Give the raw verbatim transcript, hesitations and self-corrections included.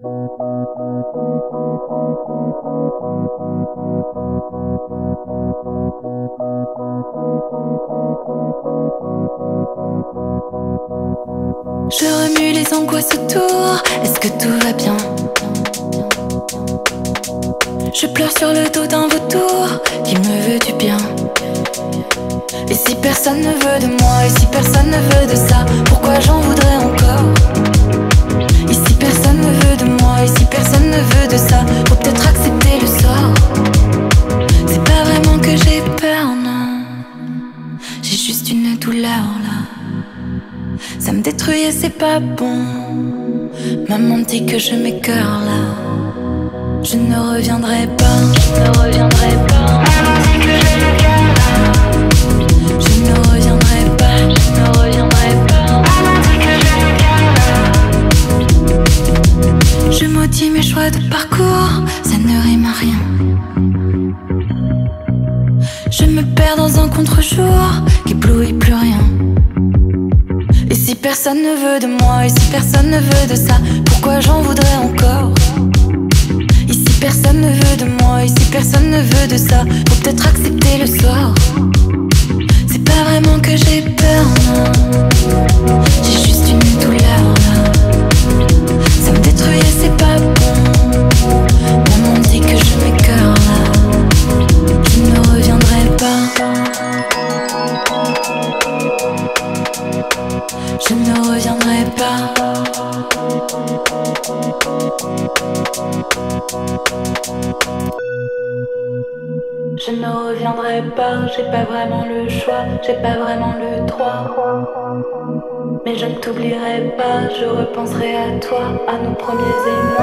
Je remue les angoisses autour, est-ce que tout va bien? Je pleure sur le dos d'un vautour qui me veut du bien. Et si personne ne veut de moi, et si personne ne veut de ça, pourquoi j'en voudrais encore? Et si personne ne veut de moi, et si personne ne veut de ça, faut peut-être accepter le sort. C'est pas vraiment que j'ai peur, non. J'ai juste une douleur là. Ça me détruit et c'est pas bon. Maman dit que je m'écœure là. Je ne reviendrai pas, je ne reviendrai pas. Maman dit que j'ai le cœur là. Je ne reviendrai pas, je ne reviendrai pas. Maman dit que j'ai le cœur là. Je maudis mes choix de parcours, ça ne rime à rien. Je me perds dans un contre-jour qui éblouit plus rien. Et si personne ne veut de moi, et si personne ne veut de ça, pourquoi j'en voudrais encore? Et si personne ne veut de moi, et si personne ne veut de ça, faut peut-être accepter le sort. C'est pas vraiment que j'ai peur, non. J'ai juste une douleur là. Ça me détruit et c'est pas bon. Maman dit que je m'écœure là. Je ne reviendrai pas. Je ne reviendrai pas. Je ne reviendrai pas, j'ai pas vraiment le choix, j'ai pas vraiment le droit. Mais je ne t'oublierai pas, je repenserai à toi, à nos premiers émois.